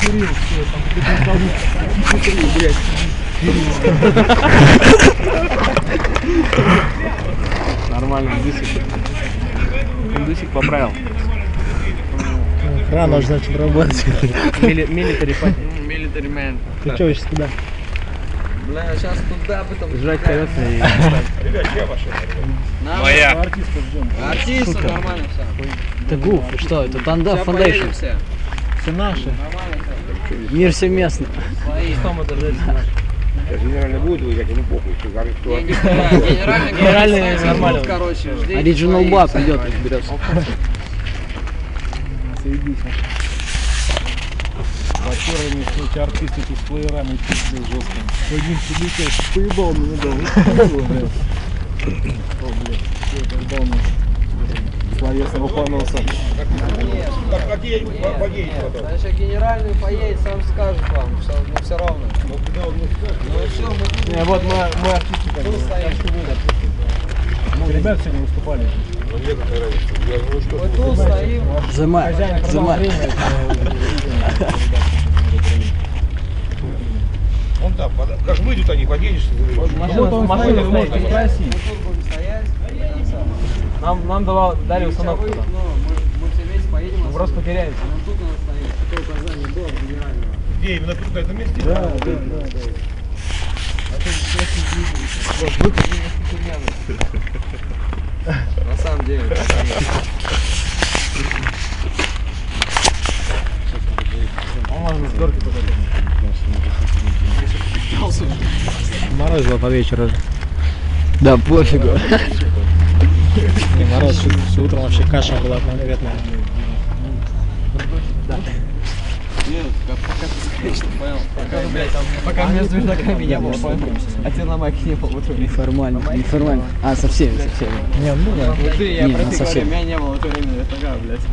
Курил, все, там блядь. Нормально, индусик поправил. Рано уже начал работать. Милитари мэн. Ты что, сейчас куда? Бля, сейчас туда, потом... Жрать колеса и... Ребят, я ваша. Моя. Артистов ждем. Артисты, нормально все. Это ГУФ, что? Это Танда Foundation. Все. Все наши. Нормально все. Мир всеместный. Свои. Что мы даже наш? Генеральный будет выиграть, ему похуй. Генеральный нормально. Короче, жди. Оригинал Бак идет, разберется. Заебись. Вчера эти артисты тут с плеерами пиздили жестко. Один прилетел, поебал меня, да. О, блядь, поебал меня. Словесно упанулся. Значит, генеральный поедет, сам скажет вам, что все равно. Ну все, мы... Не, вот мы артисты как бы. Ребят сегодня выступали. Мы тут стоим. Зимай. Он там, как выйдут они, подъедешь. Машина может не просить. Мы тут будем стоять. Нам дали установку туда. Мы все вместе поедем. Мы просто потеряемся. Нам тут надо стоять. Такое указание было от генерального. Где именно тут, на этом месте? Да. На самом деле. Можно с горки туда. Морозило под вечер уже. Да, пофигу. Не, мороз, все утром вообще каша была конкретная. Пока между ногами не было, а тебе на майке не было в это время. Неформально. А, со всеми. Не, ну да. Вот ты, я Не, про ну ты совсем. говорю, меня не было в это время, это нога, блядь.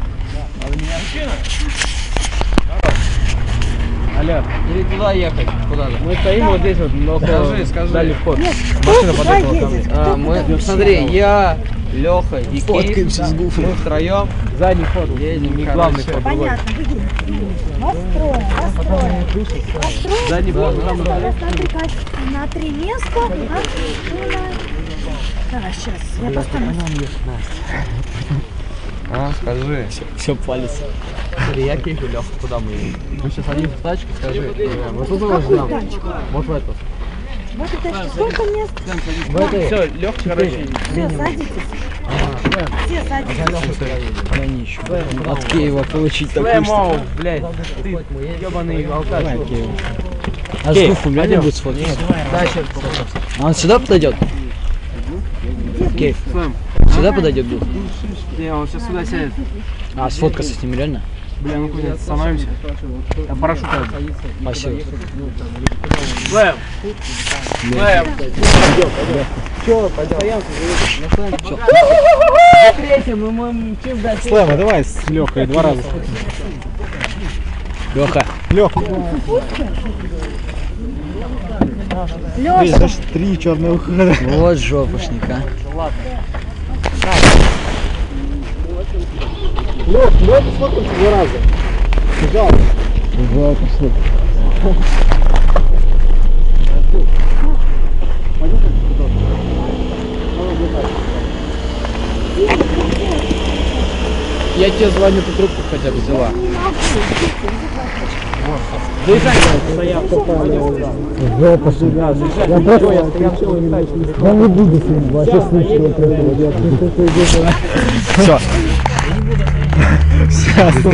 Алло. Или туда ехать, куда-то. Мы стоим вот здесь вот, но Скажи. дали вход. Машина подъехала ко мне. Мы, смотри, я, Леха и Кейт, Фоткаемся с Гуфом. мы втроем Задний вход. едем, Не главный вход. другой. Понятно, настроен. Задний вход. На 3 места. Давай, сейчас, я поставлю. А, скажи. Все палится. Смотри, я Кейт и Леха, куда мы едем? Мы сейчас садимся в тачку, скажи. Вот тут у нас ждем. Вот в эту. Вот это сколько мест? В этой. Все, Леха, короче. Все, садитесь. Все садитесь. Они еще. От Киева получить такую Слэмоу, блядь, ты ебаный алкаш. А с Гуфом реально будет сфоткаться? Да, сейчас. А он сюда подойдет? Кейв. Слэм. Сюда подойдет Гуф? Не, он сейчас сюда сядет. А, сфоткаться с ним реально? Бля, ну куда остановимся? Я парашют. Спасибо. Слэм. Слэм. Слэма, давай с Лехой 2 раза. Леха. Леха. Лёша, Значит, 3 черные ухода. Вот жопушник, а. Лёх, давай посмотримся 2 раза. Пожалуйста. Жопушник. Я тебе звоню, ты трубку хотя бы взяла. Заезжай, стоял. Жопушник. Я не буду с ним вообще слышать. Все. Все.